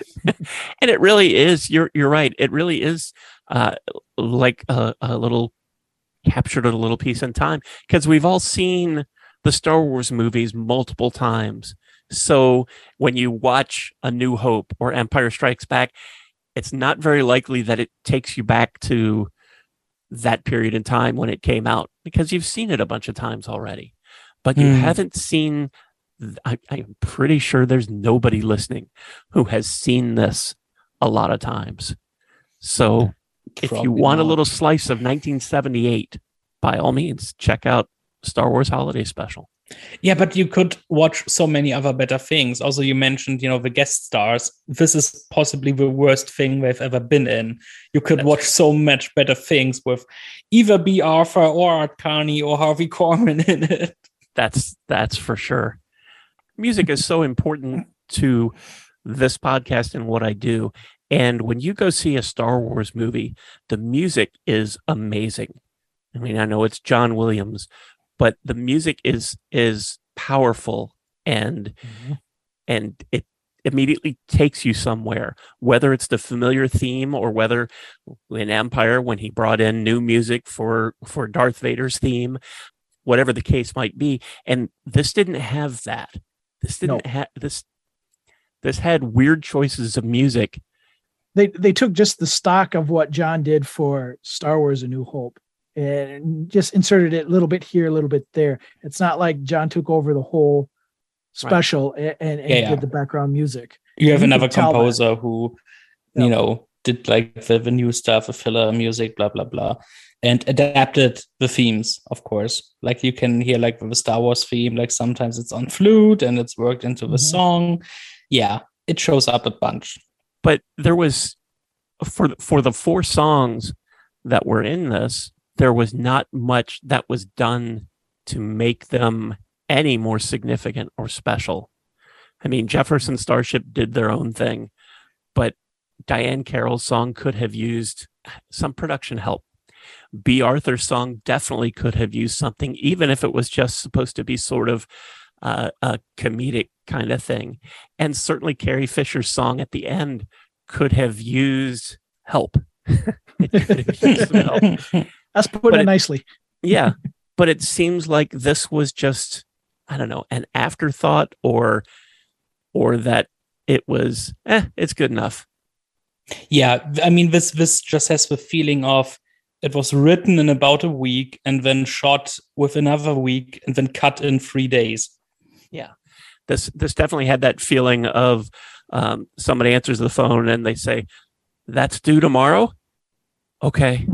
And it really is. You're you're right. It really is uh, like a, a little captured a little piece in time, because we've all seen the Star Wars movies multiple times. So when you watch A New Hope or Empire Strikes Back, it's not very likely that it takes you back to that period in time when it came out, because you've seen it a bunch of times already. But you Hmm. haven't seen, I, I'm pretty sure there's nobody listening who has seen this a lot of times. So if you Probably want a not. little slice of nineteen seventy-eight, by all means, check out Star Wars Holiday Special. Yeah, but you could watch so many other better things. Also, you mentioned, you know, the guest stars. This is possibly the worst thing they've ever been in. You could That's watch so much better things with either B. Arthur or Art Carney or Harvey Korman in it. That's that's for sure. Music is so important to this podcast and what I do. And when you go see a Star Wars movie, the music is amazing. I mean, I know it's John Williams, but the music is is powerful, and Mm-hmm. and it immediately takes you somewhere, whether it's the familiar theme or whether in Empire, when he brought in new music for for Darth Vader's theme, whatever the case might be. And this didn't have that. This didn't No. have this. This had weird choices of music. they they took just the stock of what John did for Star Wars: A New Hope and just inserted it a little bit here, a little bit there. It's not like John took over the whole special and, and, and Yeah, yeah. did the background music. You have You another could tell that. composer who, Yeah. you know, did like the, the new stuff, the filler music, blah, blah, blah, and adapted the themes, of course. Like you can hear like the Star Wars theme, like sometimes it's on flute and it's worked into the Mhm. song. Yeah, it shows up a bunch. But there was, for for the four songs that were in this, there was not much that was done to make them any more significant or special. I mean, Jefferson Starship did their own thing, but Diane Carroll's song could have used some production help. B. Arthur's song definitely could have used something, even if it was just supposed to be sort of uh, a comedic kind of thing. And certainly Carrie Fisher's song at the end could have used help. It could have used some help. That's put But it it- nicely. Yeah, but it seems like this was just, I don't know, an afterthought, or or that it was, eh, it's good enough. Yeah, I mean, this this just has the feeling of it was written in about a week and then shot with another week and then cut in three days. Yeah, this this definitely had that feeling of um, somebody answers the phone and they say, "That's due tomorrow." Okay.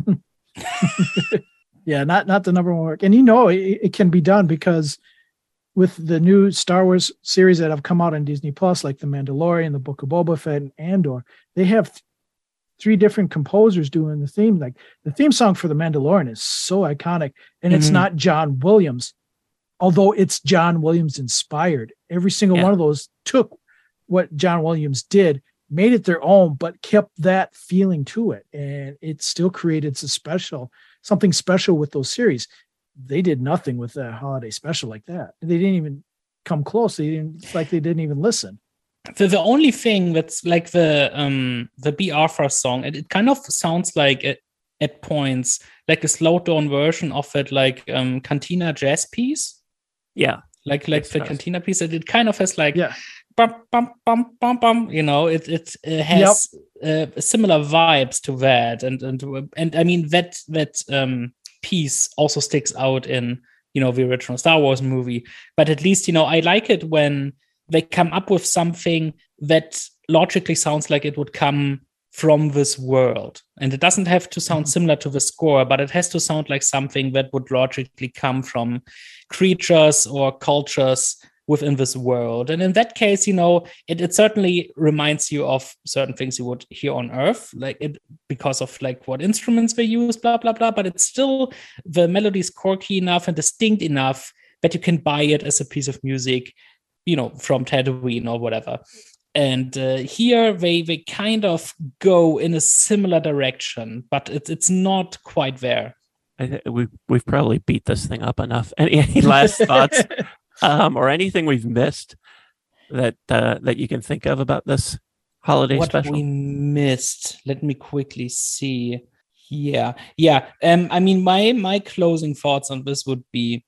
Yeah, not not the number one work, and you know it, it can be done because with the new Star Wars series that have come out on Disney Plus, like The Mandalorian, The Book of Boba Fett, and Andor, they have th- three different composers doing the theme. Like the theme song for The Mandalorian is so iconic, and mm-hmm. it's not John Williams, although it's John Williams inspired. Every single yeah. one of those took what John Williams did, made it their own, but kept that feeling to it, and it still created some special, something special with those series. They did nothing with a holiday special like that. They didn't even come close. They didn't. It's like they didn't even listen. The the only thing that's like the um the B. Arthur song, it, it kind of sounds like it, at points like a slowed down version of it, like um Cantina jazz piece. Yeah, like like the does. Cantina piece. It, it kind of has like yeah. Bum, bum, bum, bum, bum, you know, it it, it has yep. uh, similar vibes to that, and and and I mean that that um. piece also sticks out in, you know, the original Star Wars movie. But at least, you know, I like it when they come up with something that logically sounds like it would come from this world. And it doesn't have to sound similar to the score, but it has to sound like something that would logically come from creatures or cultures within this world. And in that case, you know, it, it certainly reminds you of certain things you would hear on Earth, like it because of like what instruments they use, blah, blah, blah. But it's still, the melody is quirky enough and distinct enough that you can buy it as a piece of music, you know, from Tatooine or whatever. And uh, here they they kind of go in a similar direction, but it's it's not quite there. I th- we we've probably beat this thing up enough. Any, any last thoughts? Um, or anything we've missed that uh, that you can think of about this holiday what special? What we missed? Let me quickly see. Yeah, yeah. Um, I mean, my my closing thoughts on this would be,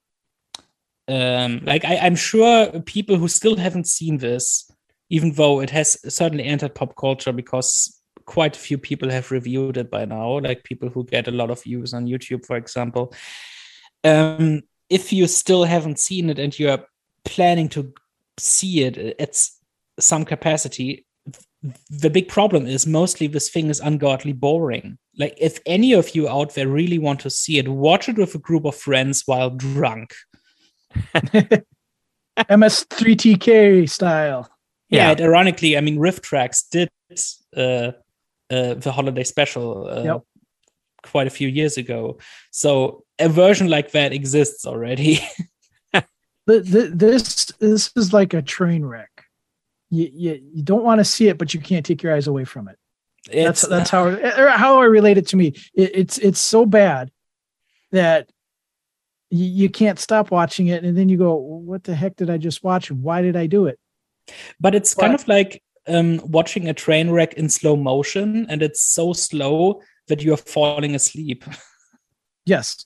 um, like I, I'm sure people who still haven't seen this, even though it has certainly entered pop culture because quite a few people have reviewed it by now, like people who get a lot of views on YouTube, for example. Um. If you still haven't seen it and you're planning to see it at some capacity, the big problem is mostly this thing is ungodly boring. Like if any of you out there really want to see it, watch it with a group of friends while drunk. M S three T K style. Yeah, yeah. Ironically, I mean, Riff Tracks did uh, uh, the holiday special uh, yep. quite a few years ago. So a version like that exists already. the, the, this this is like a train wreck. You you, you don't want to see it, but you can't take your eyes away from it. It's, that's that's how how I relate it to me. It, it's it's so bad that you, you can't stop watching it, and then you go, "What the heck did I just watch? Why did I do it?" But it's but, kind of like um, watching a train wreck in slow motion, and it's so slow that you are falling asleep. Yes.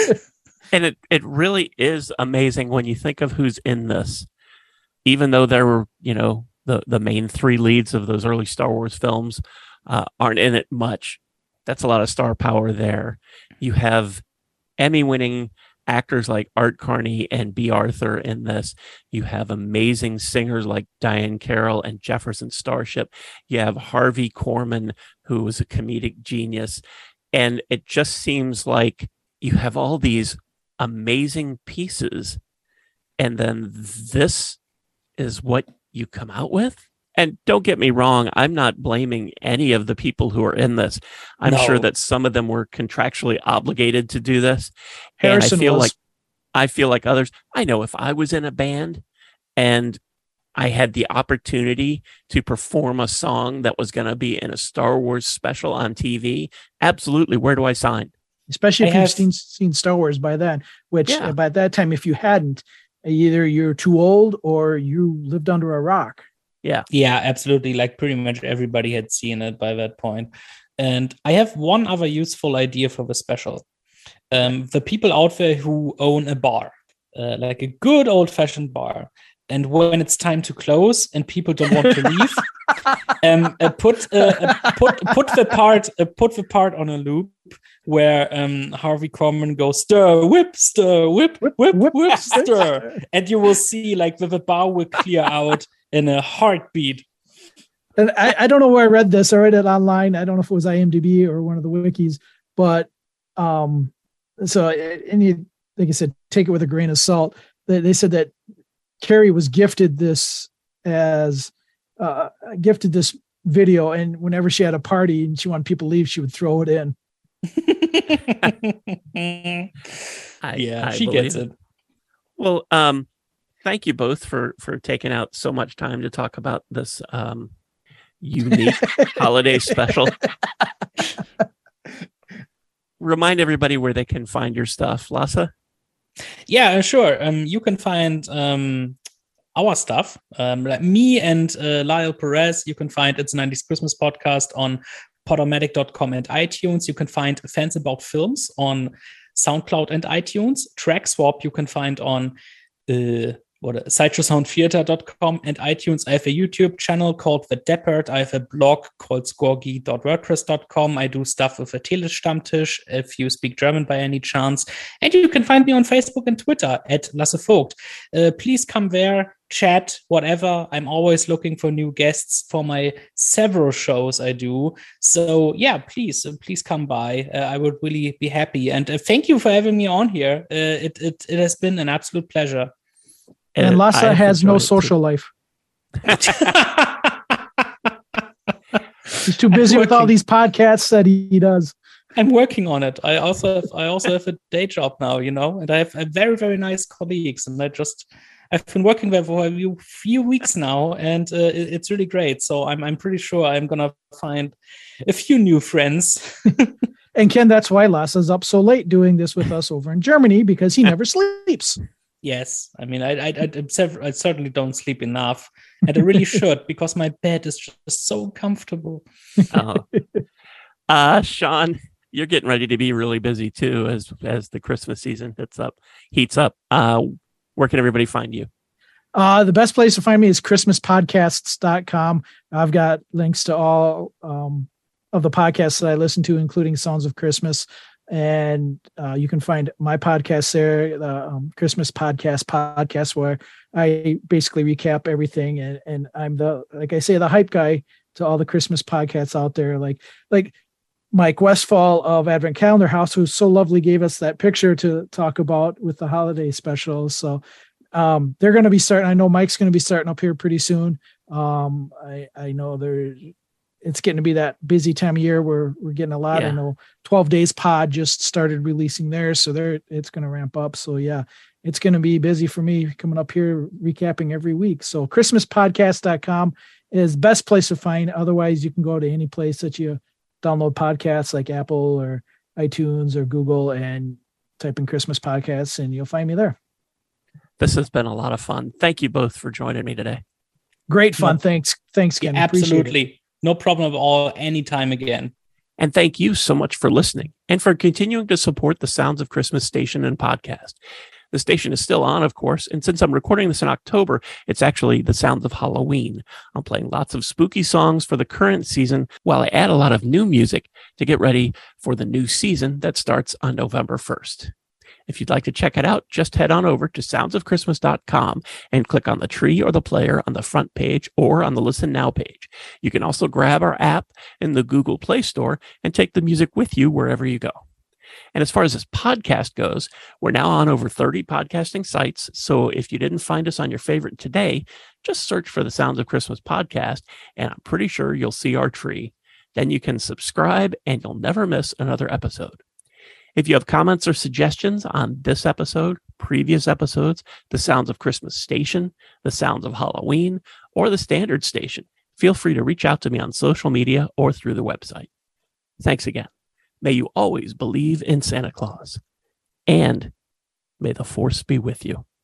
And it, it really is amazing when you think of who's in this, even though there were, you know, the, the main three leads of those early Star Wars films uh, aren't in it much. That's a lot of star power there. You have Emmy-winning actors like Art Carney and B. Arthur in this. You have amazing singers like Diane Carroll and Jefferson Starship. You have Harvey Korman, who was a comedic genius. And it just seems like you have all these amazing pieces, and then this is what you come out with. And don't get me wrong, I'm not blaming any of the people who are in this. I'm no. sure that some of them were contractually obligated to do this. Harrison and I feel was. like I feel like others. I know if I was in a band and I had the opportunity to perform a song that was going to be in a Star Wars special on T V, absolutely. Where do I sign? Especially if I you've have... seen, seen Star Wars by then, which yeah. uh, by that time, if you hadn't, either you're too old or you lived under a rock. Yeah. Yeah, absolutely. Like pretty much everybody had seen it by that point. And I have one other useful idea for the special. Um, the people out there who own a bar, uh, like a good old fashioned bar, and when it's time to close and people don't want to leave, um, uh, put uh, uh, put put the part uh, put the part on a loop where um, Harvey Korman goes stir whip stir whip whip whip, whip, whip stir, and you will see like the, the bar will clear out in a heartbeat. And I, I don't know where I read this. I read it online. I don't know if it was IMDb or one of the wikis, but um, so and you, like I said, take it with a grain of salt. They, they said that Carrie was gifted this as uh, gifted this video, and whenever she had a party and she wanted people to leave, she would throw it in. I, yeah, I she gets it. it. Well, um, thank you both for for taking out so much time to talk about this um, unique holiday special. Remind everybody where they can find your stuff, Lasse. Yeah, sure. Um, you can find um, our stuff, um, like me and uh, Lyle Perez. You can find It's a nineties Christmas Podcast on Podomatic dot com and iTunes. You can find Fans About Films on SoundCloud and iTunes. Track Swap you can find on uh, what sideshow sound theater dot com and iTunes. I have a YouTube channel called The Deppert. I have a blog called scorgi dot wordpress dot com. I do stuff with a Telestammtisch if you speak German by any chance. And you can find me on Facebook and Twitter at Lasse Vogt. Uh, please come there, chat, whatever. I'm always looking for new guests for my several shows I do. So yeah, please, uh, please come by. Uh, I would really be happy. And uh, thank you for having me on here. Uh, it, it, it has been an absolute pleasure. And, and Lasse has no social life. He's too busy with all these podcasts that he does. I'm working on it. I also have, I also have a day job now, you know, and I have a very, very nice colleagues. And I just, I've been working there for a few, few weeks now, and uh, it, it's really great. So I'm, I'm pretty sure I'm going to find a few new friends. And Ken, that's why Lasse's up so late doing this with us over in Germany, because he never sleeps. Yes, I mean, I, I, I, I certainly don't sleep enough, and I really should, because my bed is just so comfortable. Oh. Uh, Sean, you're getting ready to be really busy too, as as the Christmas season hits up, heats up. Uh, where can everybody find you? Uh, the best place to find me is christmas podcasts dot com. I've got links to all um, of the podcasts that I listen to, including Sounds of Christmas. And uh, you can find my podcast there, the um, Christmas Podcast podcast, where I basically recap everything. And, and I'm the, like I say, the hype guy to all the Christmas podcasts out there. Like, like Mike Westfall of Advent Calendar House, who's so lovely, gave us that picture to talk about with the holiday specials. So um, they're going to be starting. I know Mike's going to be starting up here pretty soon. Um, I, I know they're, it's getting to be that busy time of year where we're getting a lot. Yeah. I know twelve Days Pod just started releasing theirs, so there it's going to ramp up. So yeah, it's going to be busy for me coming up here recapping every week. So christmas podcast dot com is best place to find. Otherwise, you can go to any place that you download podcasts like Apple or iTunes or Google and type in Christmas Podcasts and you'll find me there. This has been a lot of fun. Thank you both for joining me today. Great fun. No, thanks. Thanks, Ken. Yeah, absolutely. No problem at all. Anytime again. And thank you so much for listening and for continuing to support the Sounds of Christmas station and podcast. The station is still on, of course, and since I'm recording this in October, it's actually the Sounds of Halloween. I'm playing lots of spooky songs for the current season while I add a lot of new music to get ready for the new season that starts on November first. If you'd like to check it out, just head on over to sounds of christmas dot com and click on the tree or the player on the front page or on the Listen Now page. You can also grab our app in the Google Play Store and take the music with you wherever you go. And as far as this podcast goes, we're now on over thirty podcasting sites. So if you didn't find us on your favorite today, just search for the Sounds of Christmas podcast, and I'm pretty sure you'll see our tree. Then you can subscribe and you'll never miss another episode. If you have comments or suggestions on this episode, previous episodes, the Sounds of Christmas station, the Sounds of Halloween, or the Standard station, feel free to reach out to me on social media or through the website. Thanks again. May you always believe in Santa Claus. And may the force be with you.